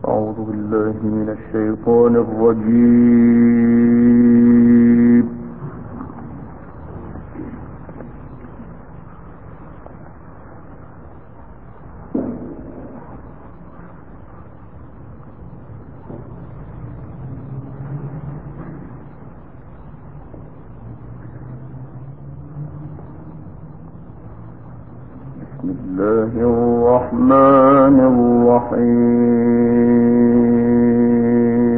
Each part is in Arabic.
أعوذ بالله من الشيطان الرجيم. بسم الله الرحمن الرحيم.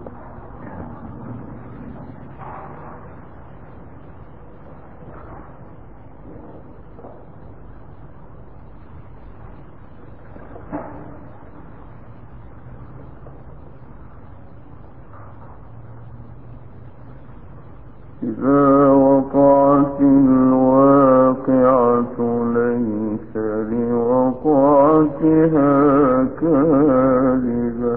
إذا وقعت الواقعة ليس لوقعتها كاذبة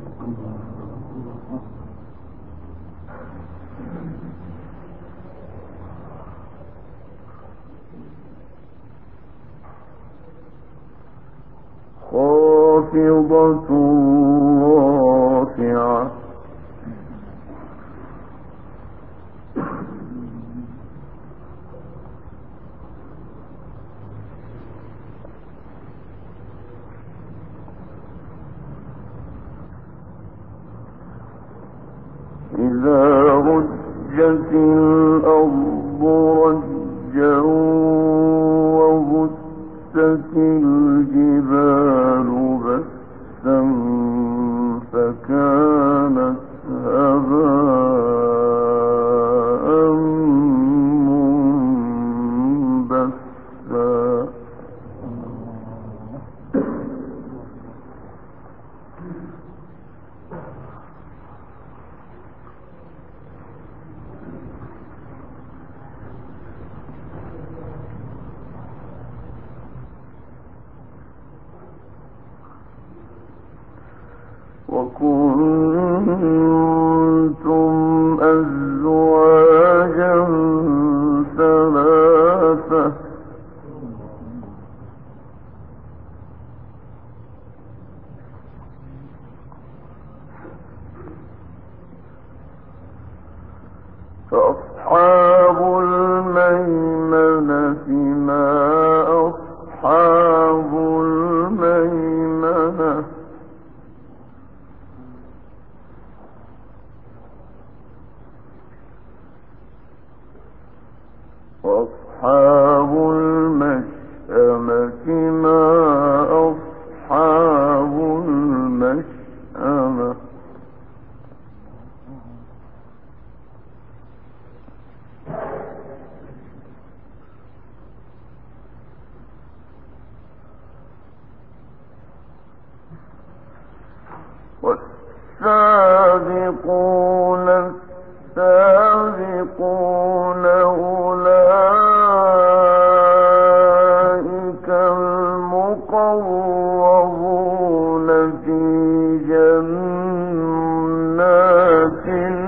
خافضة رافعة إذا رجت الأرض رجا وبست الجبال بسا فكانت هباء منبثا وكنتم أزواجا ثلاثة فأصحاب الميمنة ما أصحاب الميمنة وأصحاب المشأمة ما أصحاب المشأمة والسابقون السابقون أولئك المقربون في جنات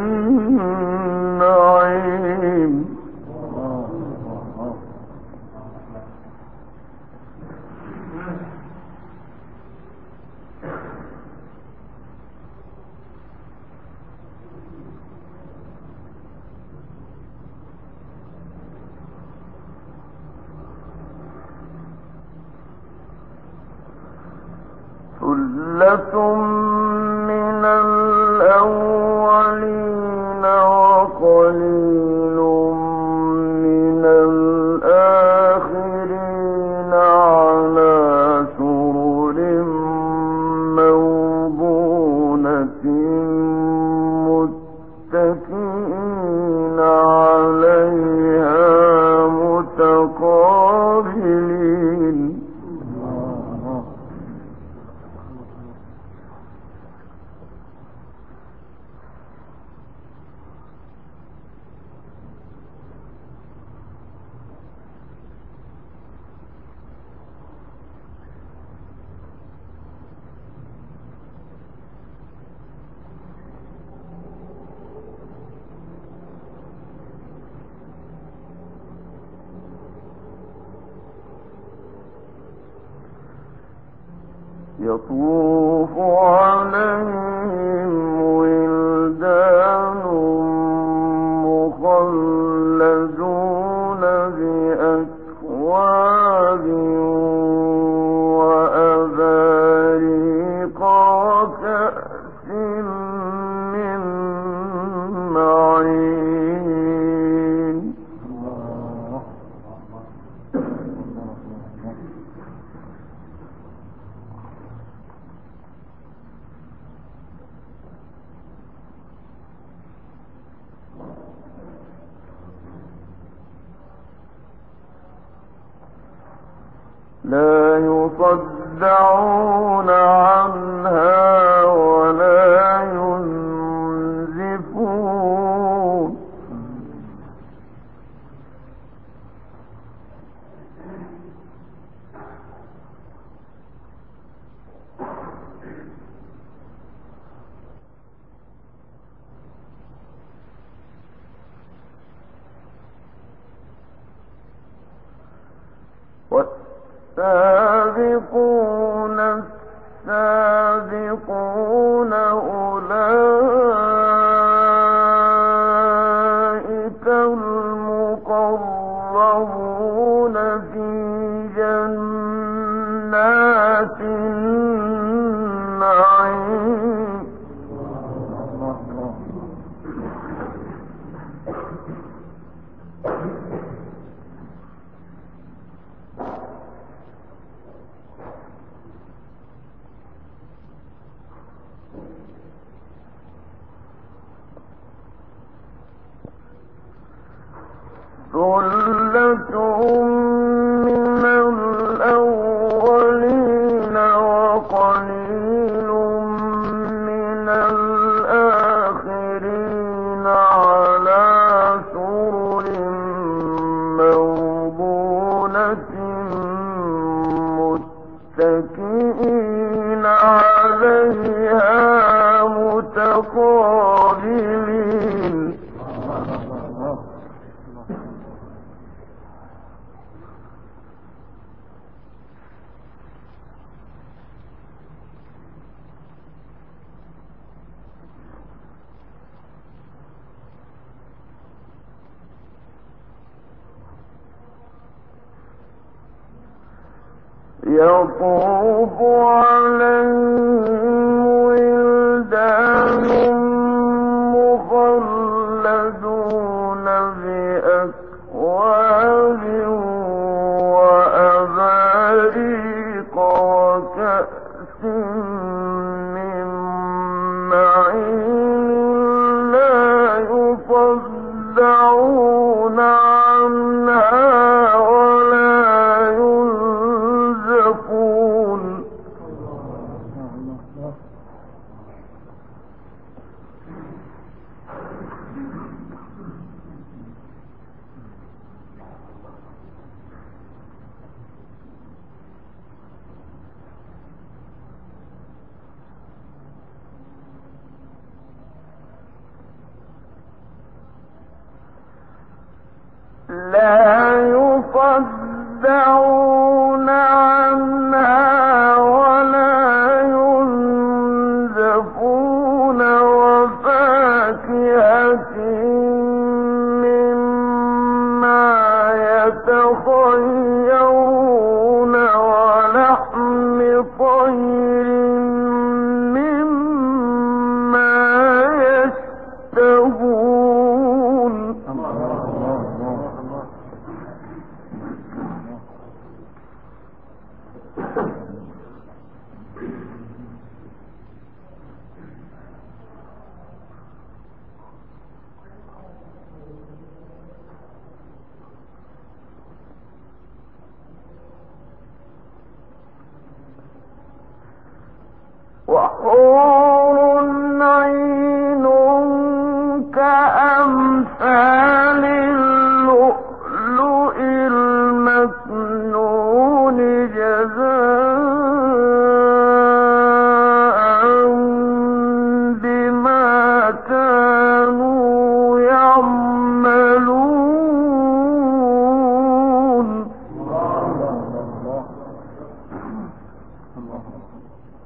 النعيم ثلة من الأولين وقليل من الآخرين على سرر موضونة متكئين عليها متقابلين يطوف عليهم ولدان مخلدون بأكواب وأباريق وكأس من معين. لا يصدعون عنها ولا ينزفون. السابقون السابقون أولئك المقربون في جنات النعيم. ثلة من الأولين وقليل من الآخرين على سرر موضونة متكئين عليها متقابلين. يطوف عليهم ولدان مخلدون بأكواب وأباريق وكأس من معين لا يصدعون عنها ولا ينزفون. لا يصدعون عنها ولا ينزفون وفاكهة مما يتخيرون ولحم طير مما يشتهون. وحور عين كأمثال اللؤلؤ المكنون جزاء بما كانوا يعملون.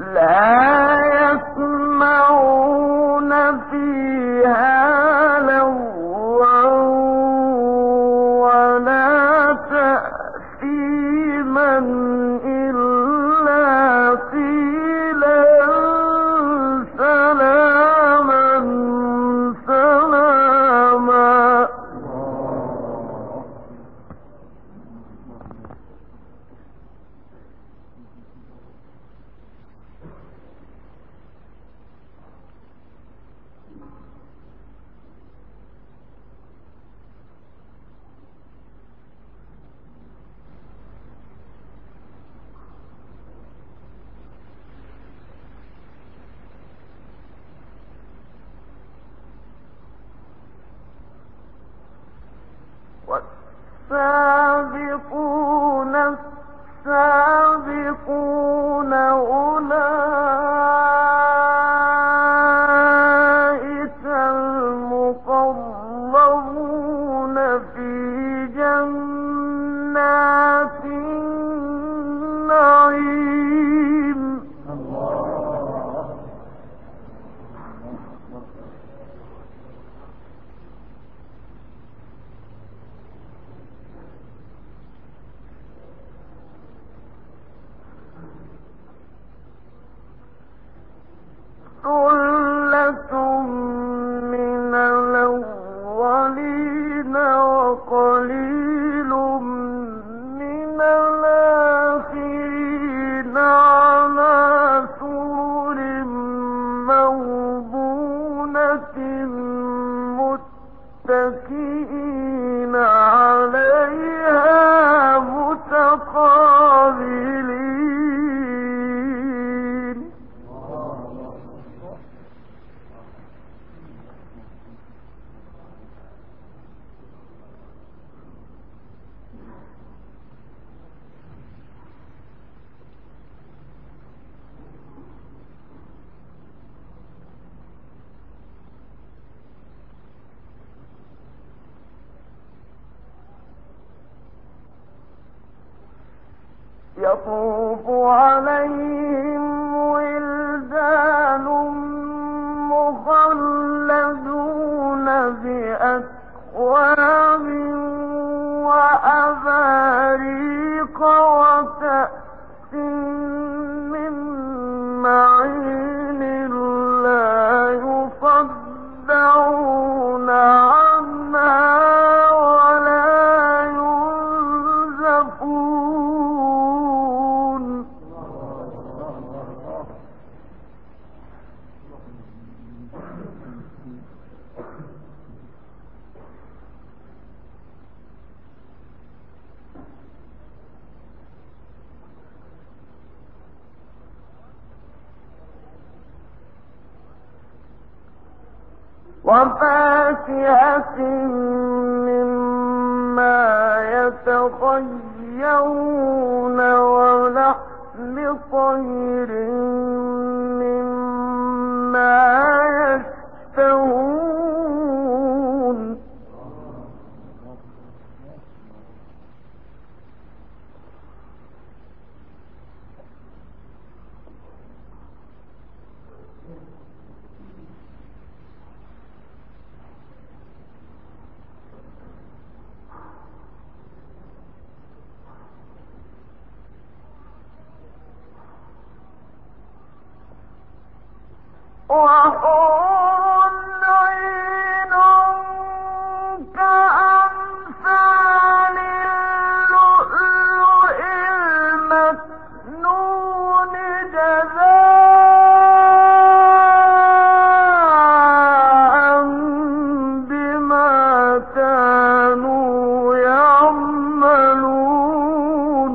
لا يسمعون فيها لغوا ولا تأثيما إلا قيلا سلاما سلاما. والسابقون السابقون أولئك المقربون في جنات النعيم. ثلة من الأولين وقليل من الآخرين على سرر موضونة متكئين عليها متقابلين. يطوف عليهم ولدان مخلدون بأكواب وأباريق وكأس من معين لا يصدعون عنها ولا ينزفون. وفاكهة مما يتخيرون ولحم طير مما يشتهون. وحور عين كأمثال اللؤلؤ المكنون جزاء بما كانوا يعملون.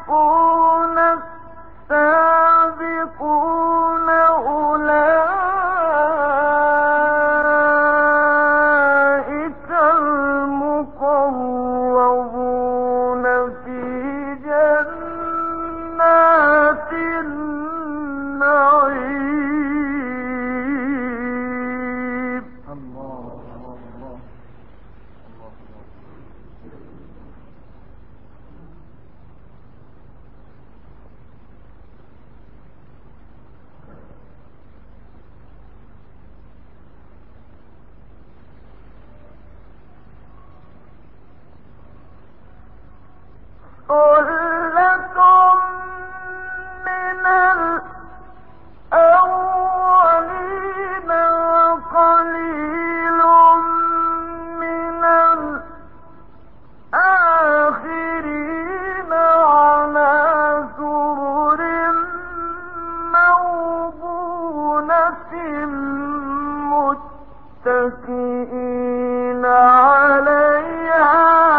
السابقون أولئك المقربون في جنات النعيم. الله الله الله. ثلة من الأولين وقليل من الآخرين على سرر موضونة متكئين عليها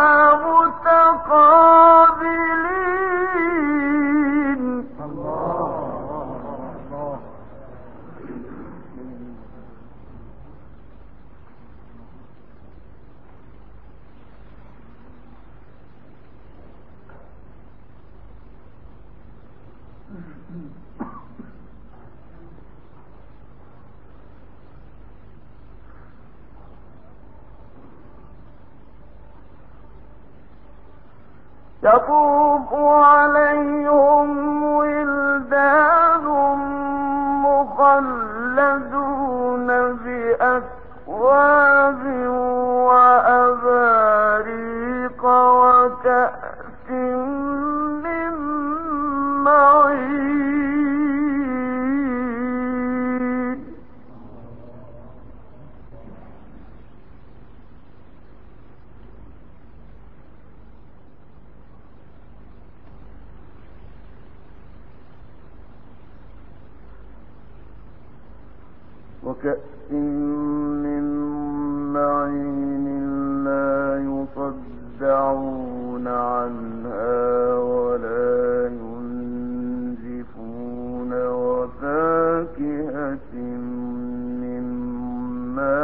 متقابلين. يطوف عليهم ولدان مخلدون بأكواب وأباريق وكأس من معين. وكأس من معين لا يصدعون عنها ولا ينزفون وفاكهة مما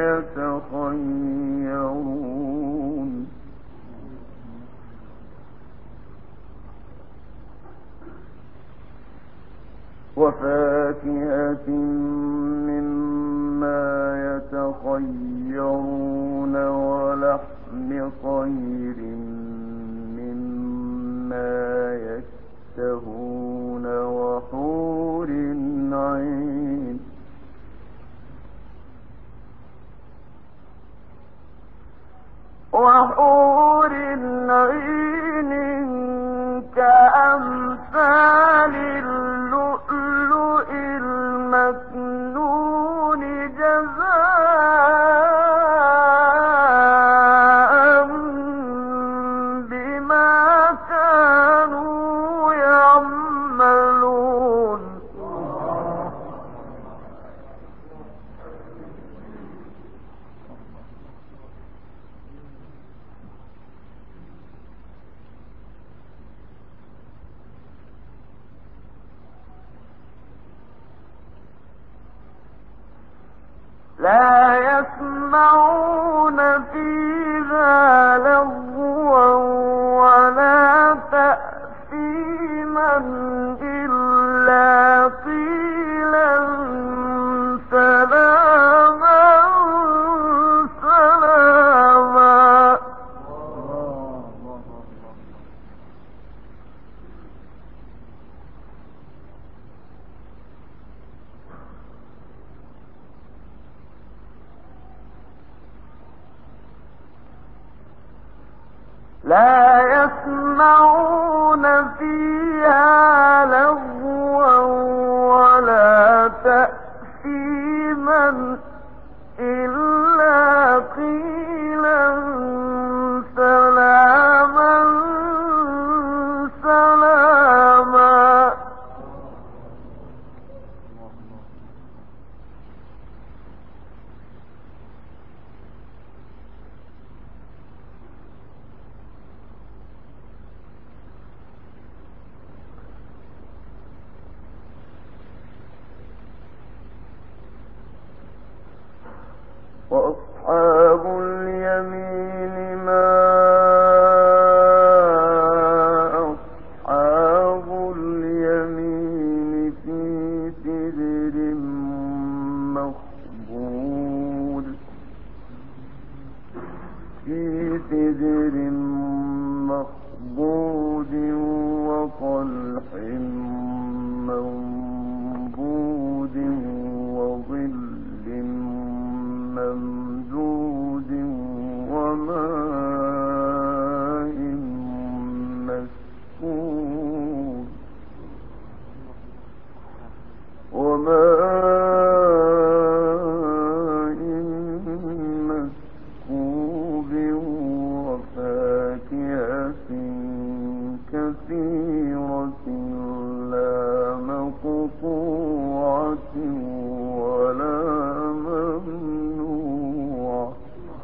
يتخيرون. وفاكهة مما يتخيرون ولحم طير مما يشتهون وحور عين. وحور عين كأمثال اللؤلؤ المكنون جزاء بما كانوا يعملون. لا يسمعون فيها لغوا ولا تأثيما إلا قيلا سلاما سلاما. لا يسمعون فيها لغوا ولا تأثيما إلا قيلا سلاما سلاما. وأصحاب اليمين ما أصحاب اليمين في سدر مخضود وطلح منضود وظل ممدود وماء مسكوب وفاكهة كثيرة لا مقطوعة ولا ممنوعة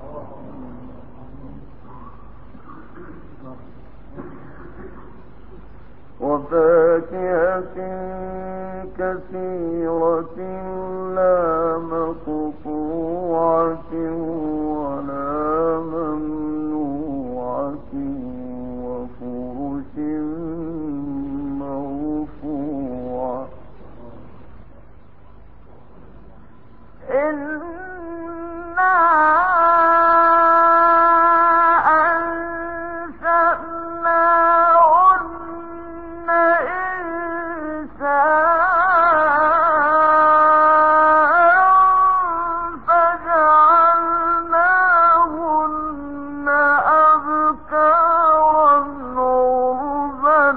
وفرش مرفوعة إنا أنشأناهن إنشاء فجعلناهن أبكارا عربا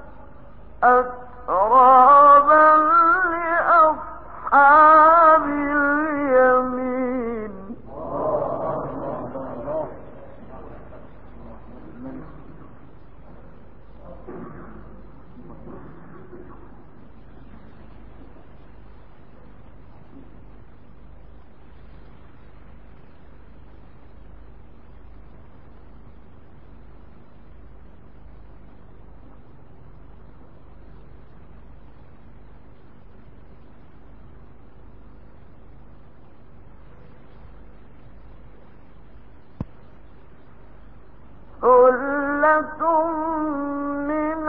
أترابا لأصحاب اليمين ثلة من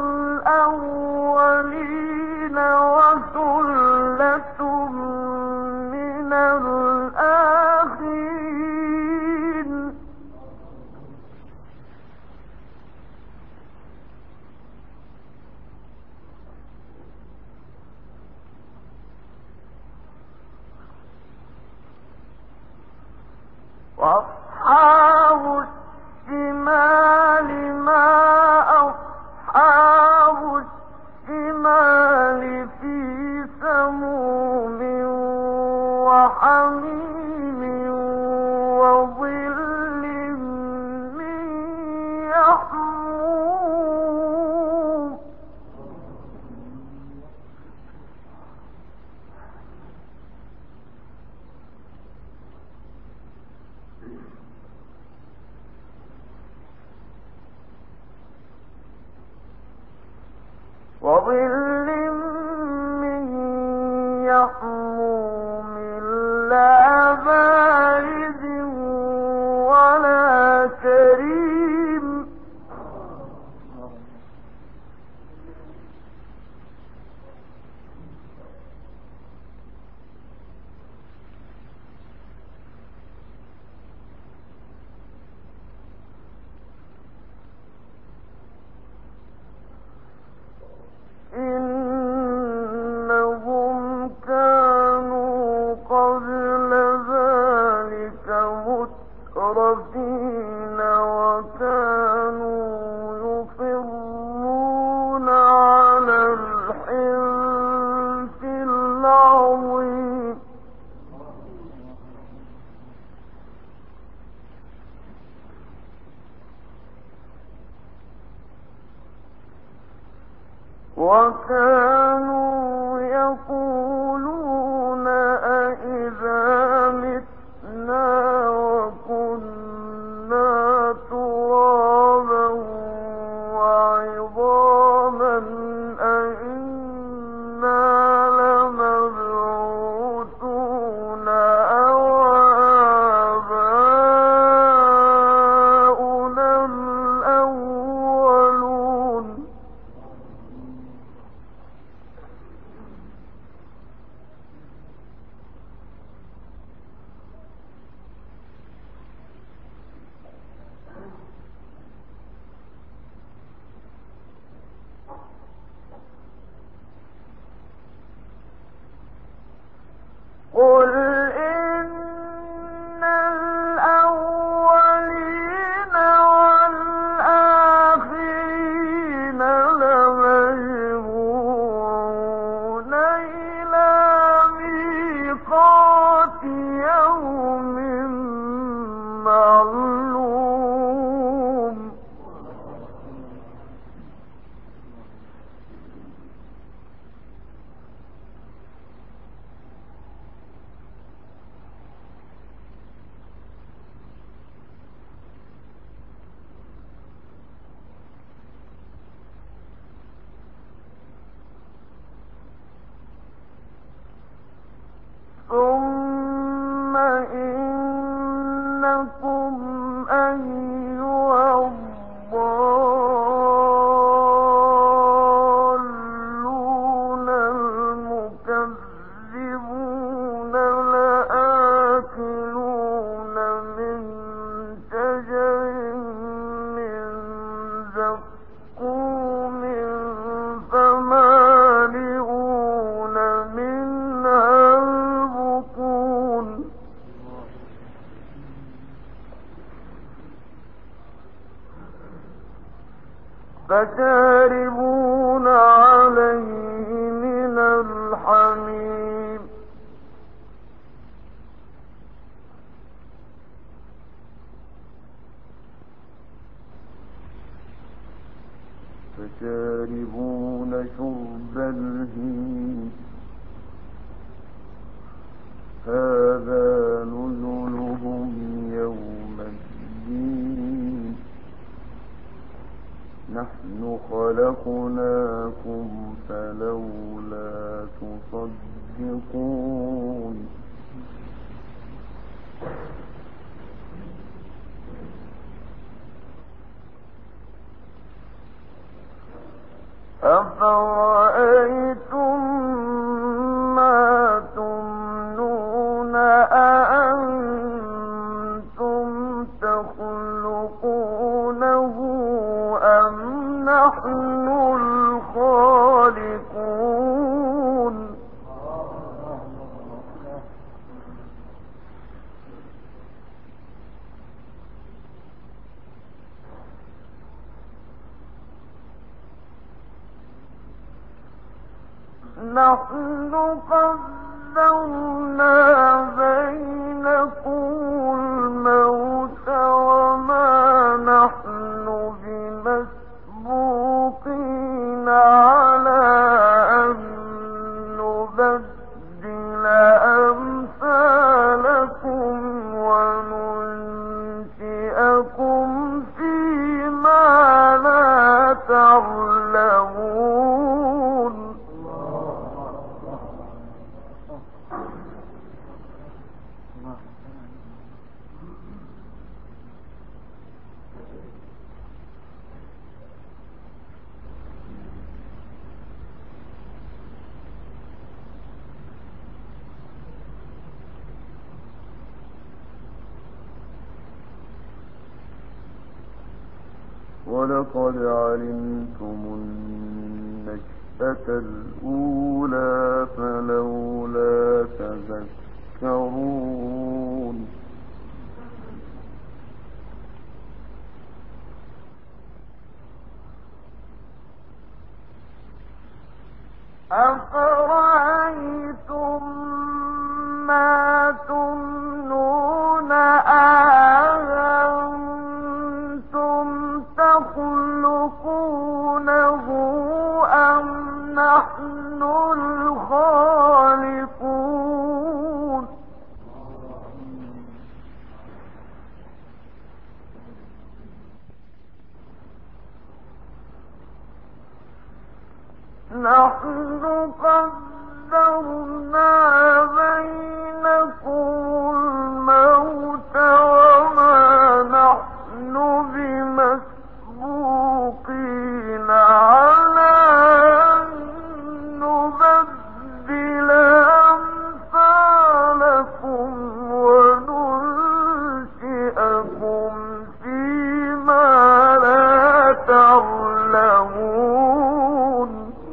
الأولين وثلة من الآخرين وأصحاب الشمال ما أصحاب الشمال في سموم وحميم وظل من يحموم وظل من يحموم لا بارد ولا كريم إنهم كانوا قبل ذلك مترفين وكانوا يصرون على الحنث العظيم وكانوا يقولون أئذا متنا وكنا ترابا وعظاما أئنا لمبعوثون أو فشاربون عليه من الحميم فشاربون شرب الهيم هذا نزلهم يوم الدين نحن خلقناكم فلولا تصدقون أفرأيتم ما تمنون أأنتم تخلقونه أم نحن الخالقون نحن قدرنا بينكم الموت وما نحن بمسبوقين على أن نبدل أمثالكم وننشئكم فيما لا تعلمون ولقد علمتم النشأة الأولى فلولا تذكرون أفرأيتم ما تمنون أأنتم تخلقونه أم نحن الخالقون نحن قدرنا بينكم الموت وما نحن بمسبوقين على أن نبدل أمثالكم وننشئكم فيما لا تعلمون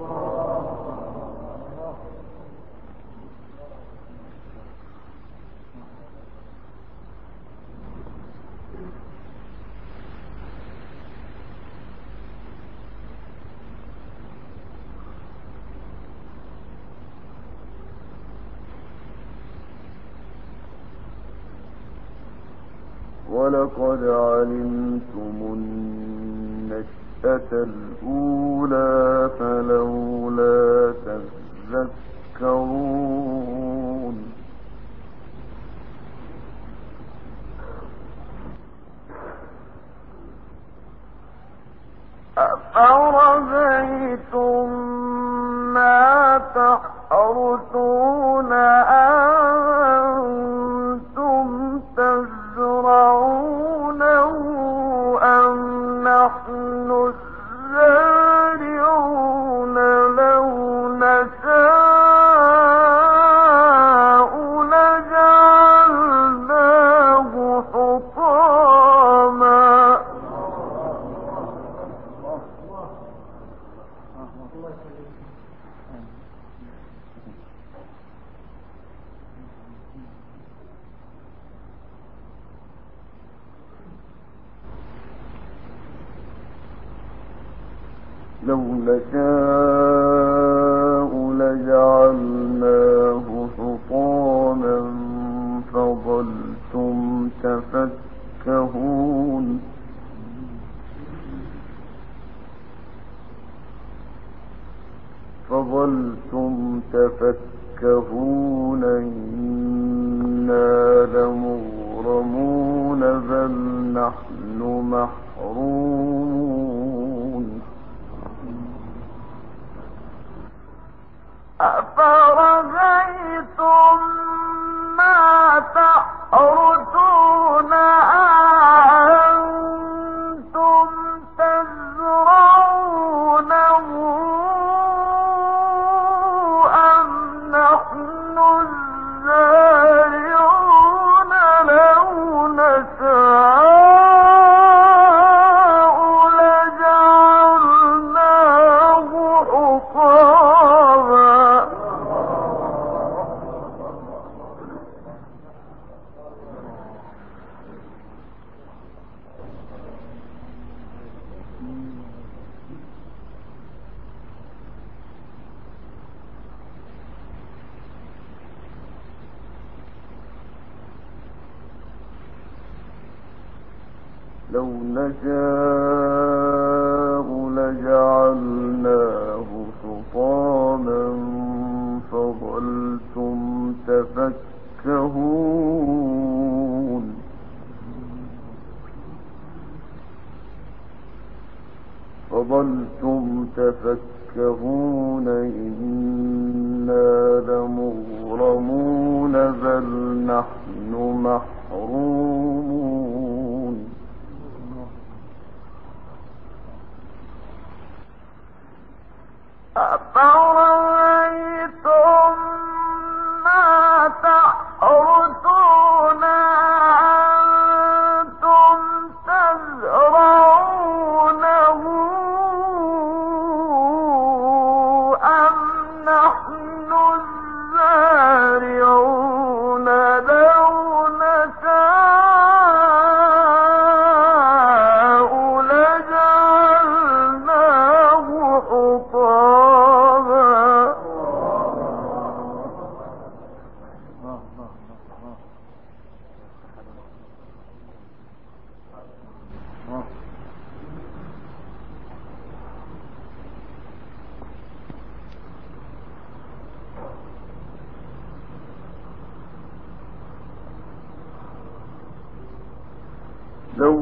ولقد علمتم النشأة الأولى فلولا تذكرون أفرأيتم ما تحرثون أنتم تزرعونه أم نحن الزارعون لو نشاء لجعلناه حطاما نشاء لجعلناه حطاما فظلتم تفكهون إنا لمغرمون بل نحن محرومون أفرأيتم ما تحرثون أأنتم تزرعونه أم نحن الزارعون لو نشاء لجعلناه حطاما لو نشاء لجعلناه حطاما فظلتم تفكهون إنا لمغرمون بل نحن محرومون أفرأيتم ما تحرثون أأنتم تزرعونه أم نحن الزارعون لو نشاء لجعلناه حطاما لو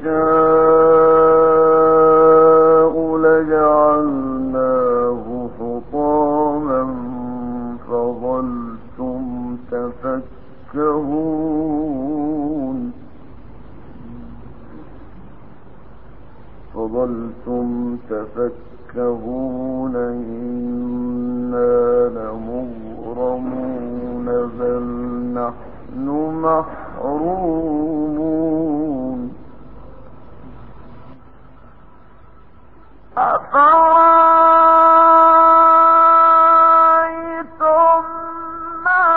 نشاء لجعلناه حطاما فظلتم تفكهون إنا لمغرمون بل نحن محرومون أفرأيتم ما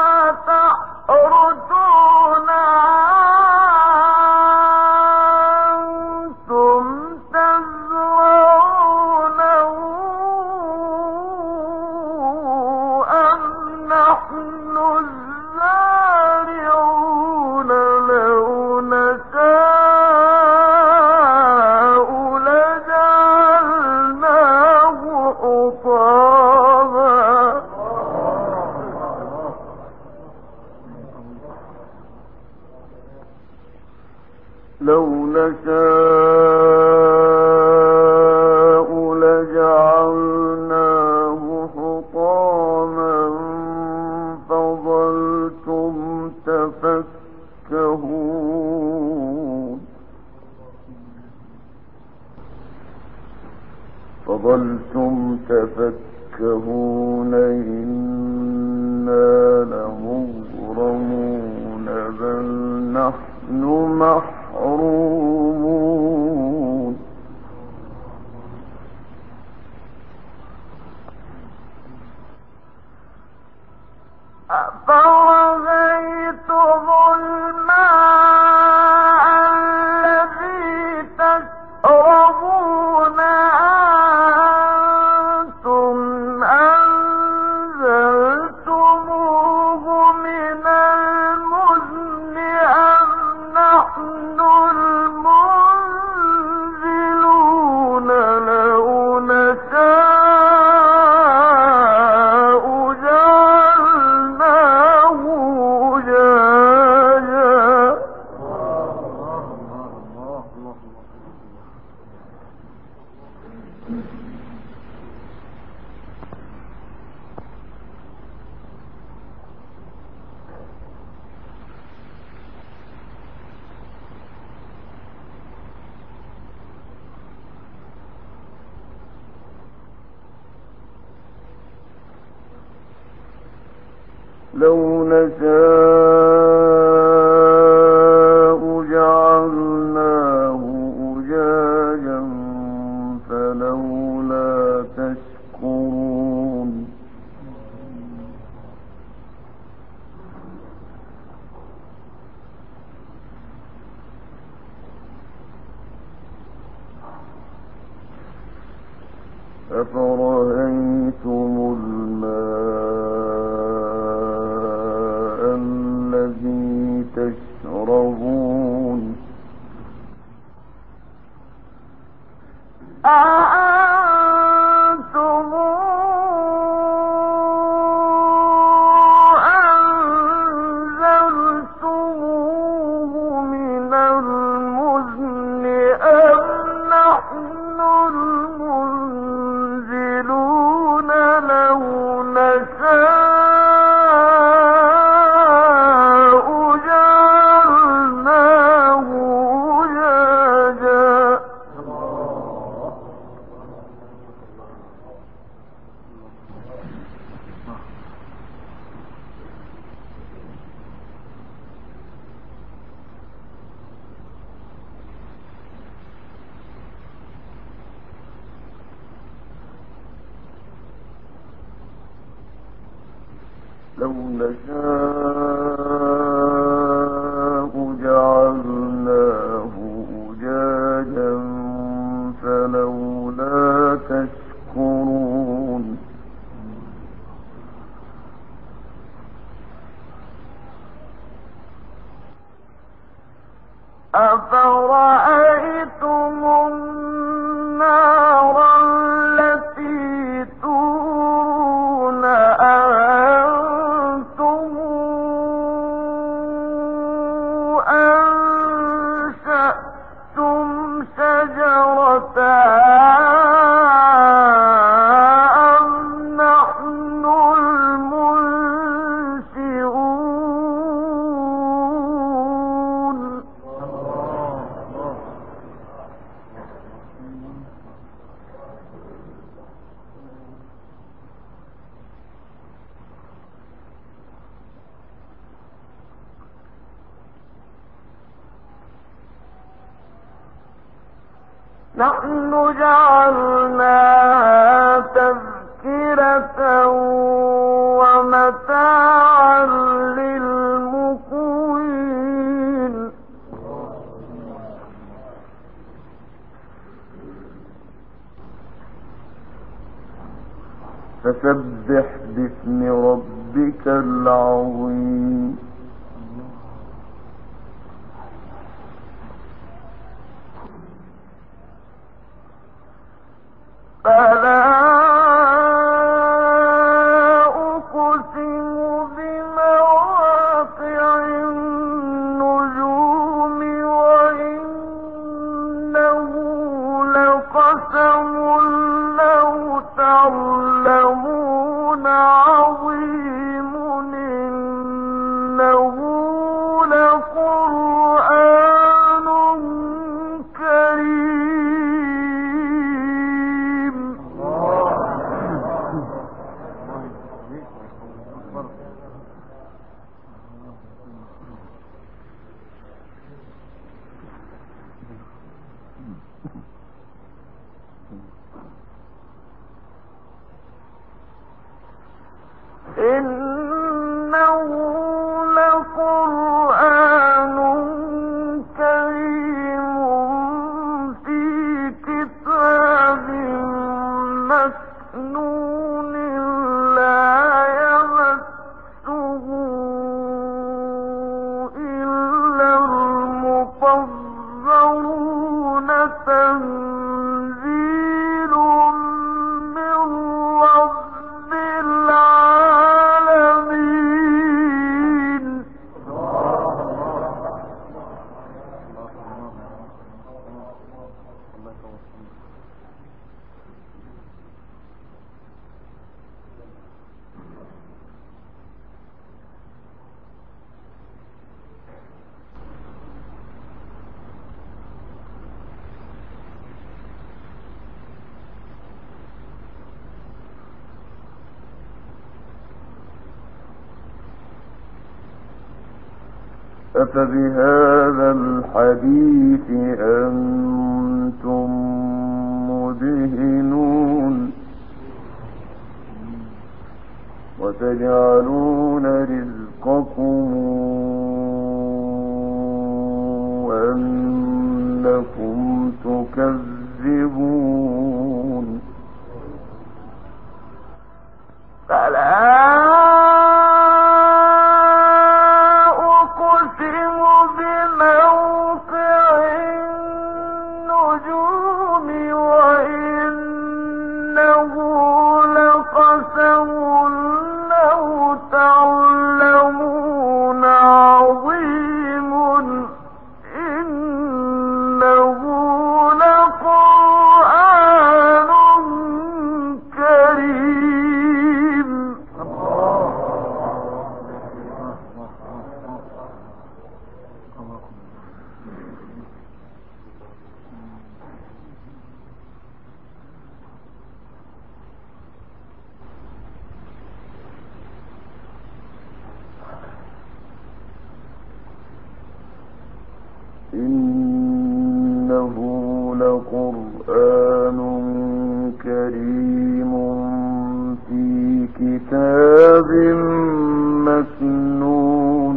تحرثون أأنتم تزرعونه أم نحن الزارعون لو نشاء لجعلناه حطاما لو نشاء لجعلناه حطاما فظلتم تفكهون إنا لمغرمون بل نحن محرومون أفرأيتم الماء الذي تشربون لو نشاء جعلناه أجاجا فلولا تشكرون أفرأيتم الماء الذي تشربون أأنتم أنزلتموه من المزن أم نحن المنزلون لو نشاء جعلناه أجاجا لو نشاء جعلناه أجاجا فلولا تشكرون أفرأيتم النار التي تورون أأنتم أنشأتم شجرتها أم نحن المنشئون نحن جعلناها تذكرة ومتاعا للمقوين فسبح باسم ربك العظيم فلا أقسم بمواقع النجوم وإنه لقسم لو تعلمون عظيم إنه لقرآن كريم إنه لقرآن كريم في كتاب مكنون لا يمسه إلا المطهرون تنزيل من رب العالمين أفبهذا الحديث أنتم مدهنون وتجعلون رزقكم أنكم تكذبون فلا إنه لقرآن كريم في كتاب مكنون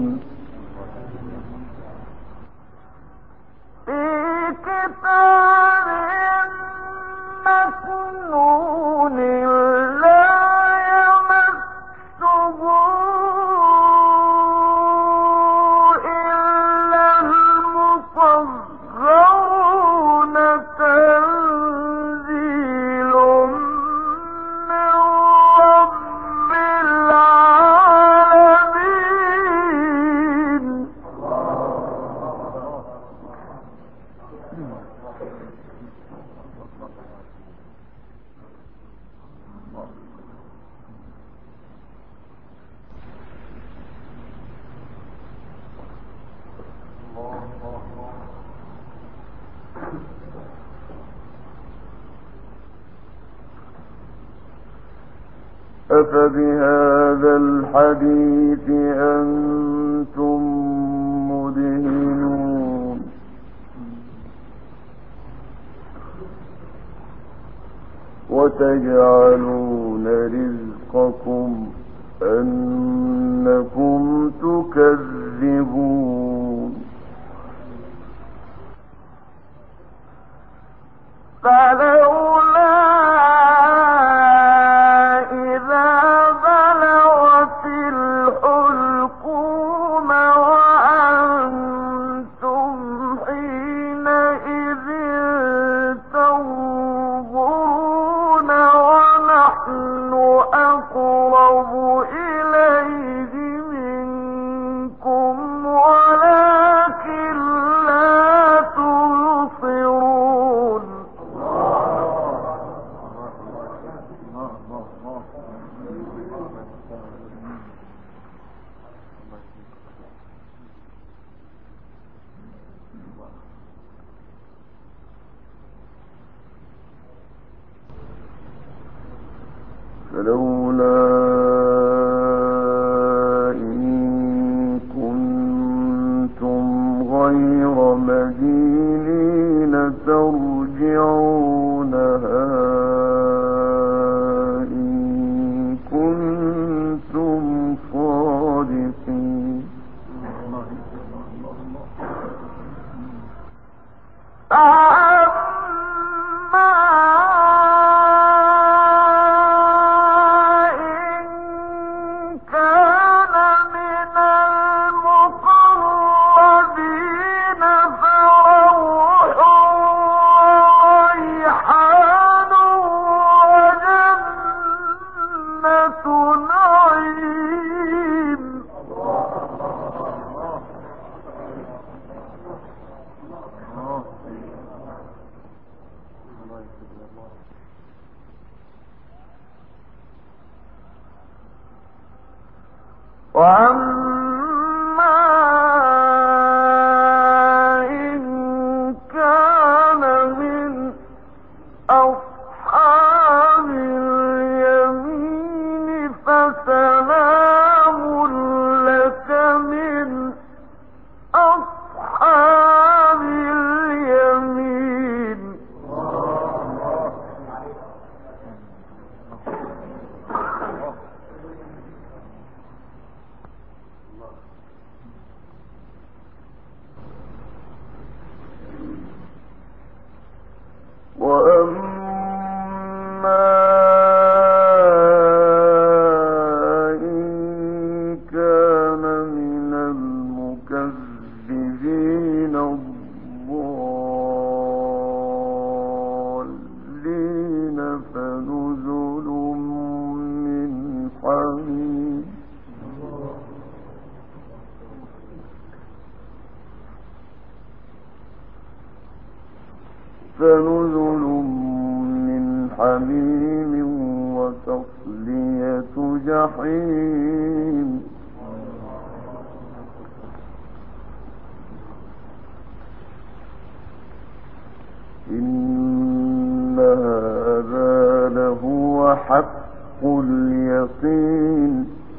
أفبهذا الحديث أنتم مدهنون وتجعلون رزقكم أنكم تكذبون فلولا فلولا إن كنتم غير مدينين ترجعونها إن كنتم صادقين وأما إن كان من أصحاب اليمين فسلام لك من فنزل من حميم وتصلية جحيم إن هذا لهو حق اليقين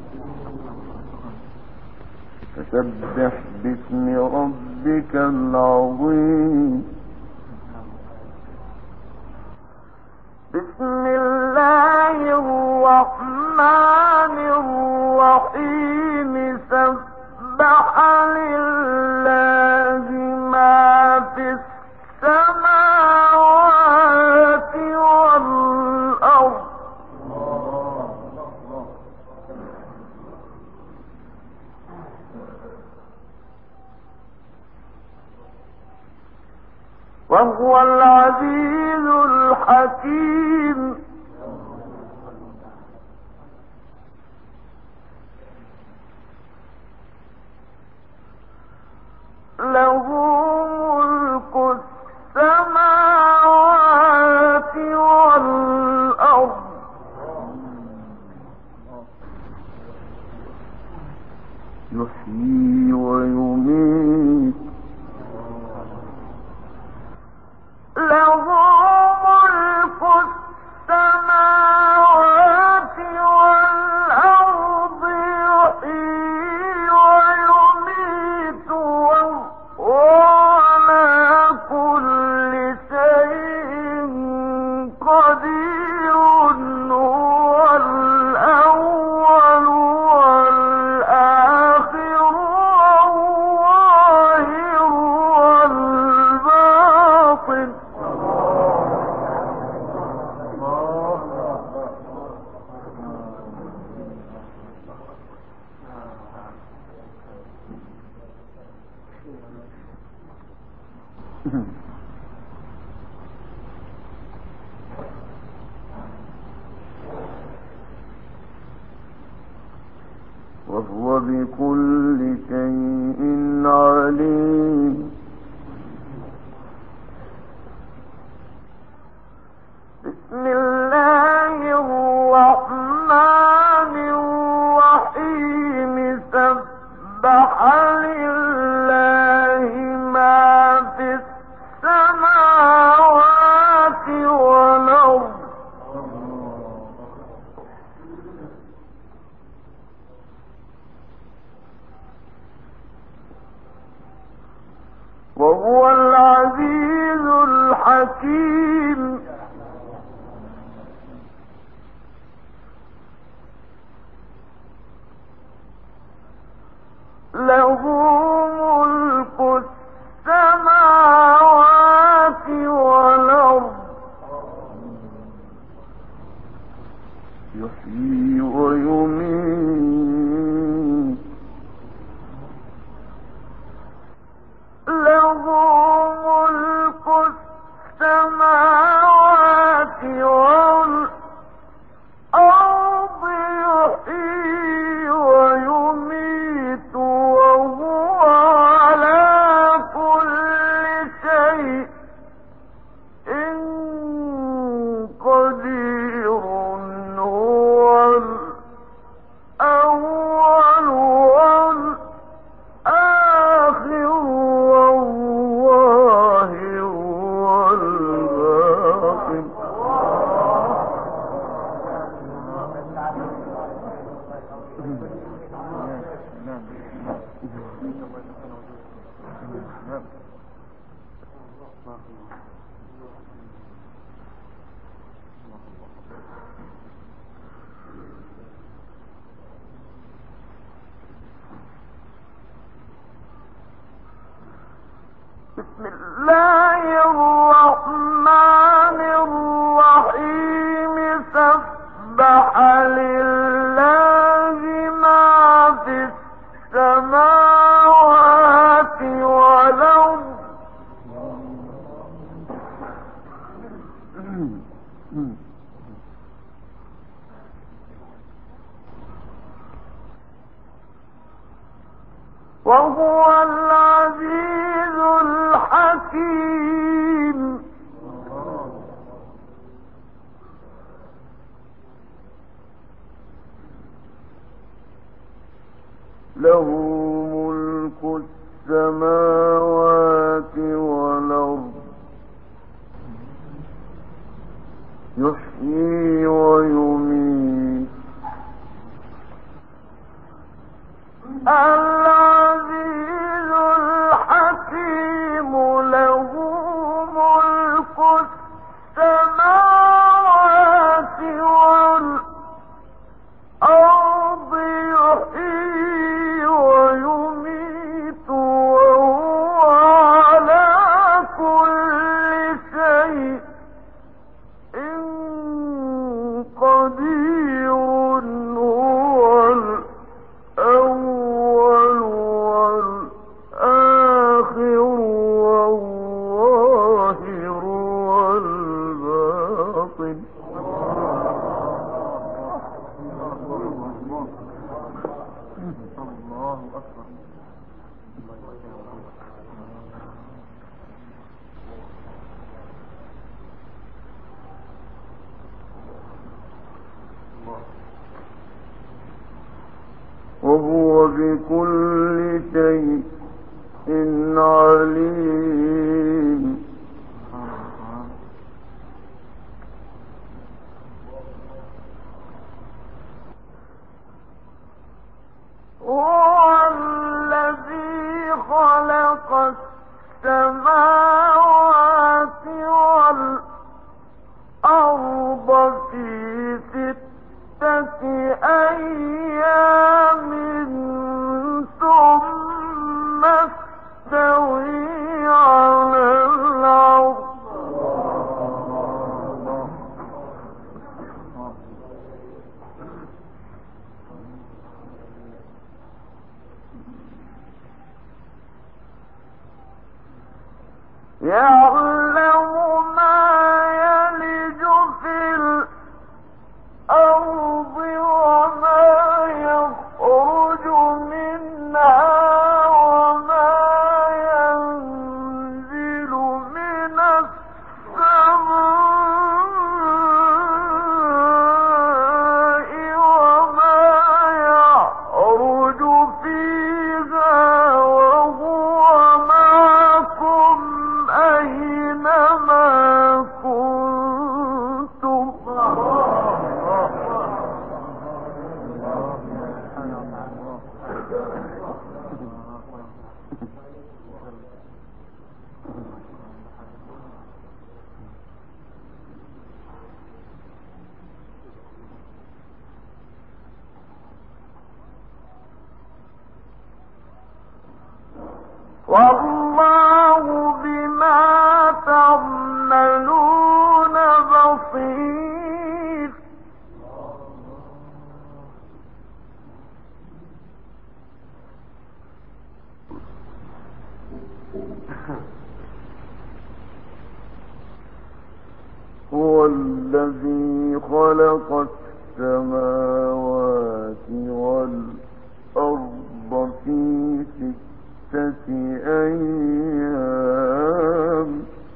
فسبح باسم ربك العظيم بسم الله الرحمن الرحيم سبح لله ما في السماوات والأرض وهو العزيز الحكيم له ملك السماوات والأرض يحيي ويميت له ملك السماوات والأرض يحيي ويميت وهو على كل شيء قدير هو الأول والآخر والظاهر والباطن وهو بكل شيء عليم بسم الله الرحمن الرحيم سبح لله ما في السماوات والأرض وهو العزيز الحكيم له ملك السماوات والأرض يحيي ويميت له ملك السماوات والأرض يحيي ويميت وهو على كل شيء قدير هو الأول والآخر والظاهر والباطن بسم الله الرحمن الرحيم سبح لله ما في السماوات والأرض وهو العزيز الحكيم له ملك السماوات والأرض يحيي ويميت العزيز الحكيم له ملك السماوات والأرض يحيي ويميت وهو على كل شيء قدير هو الأول والآخر والظاهر والباطن الله أكبر وهو بكل شيء عليم هو الذي خلق السماوات والأرض في 6 أيام ثم استوى على العرش يعلم ما يلج في الأرض وما يخرج منها وما ينزل من السماء وما يعرج فيها وهو معكم أينما كنتم والله بما تعملون بصير هو الذي خلق السماوات والأرض في 6 أيام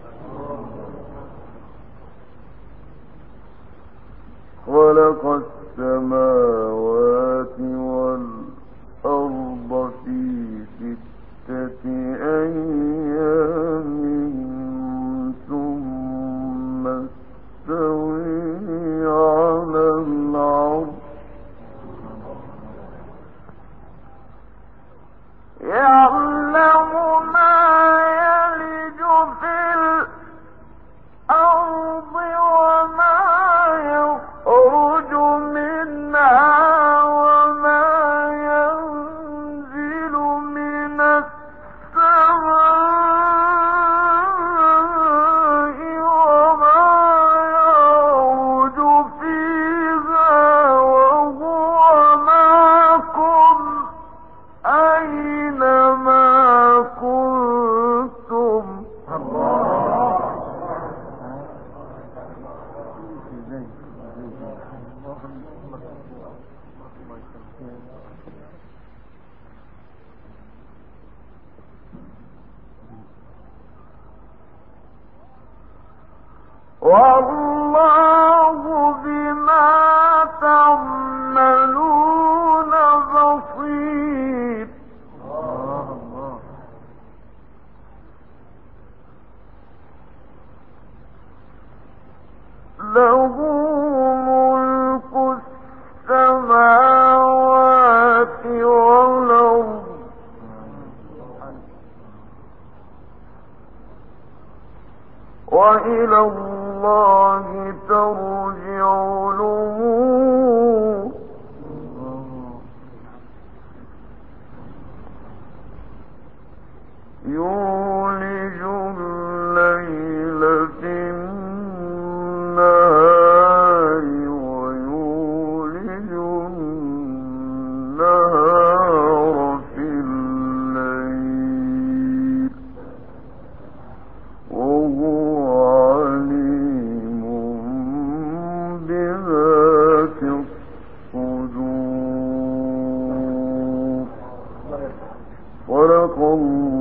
خلق السماوات والأرض في 6 أيام ثم استوى على العرش يعلم ما يلج في الأرض وما يخرج منها وما ينزل من السماء وما يعرج فيها وهو معكم أينما كنتم والله بما تعملون بصير السماوات والأرض وإلى الله ترجع الأمور يولج الليل في النهار ويولج النهار في الليل وهو عليم بذات الصدور صدق الله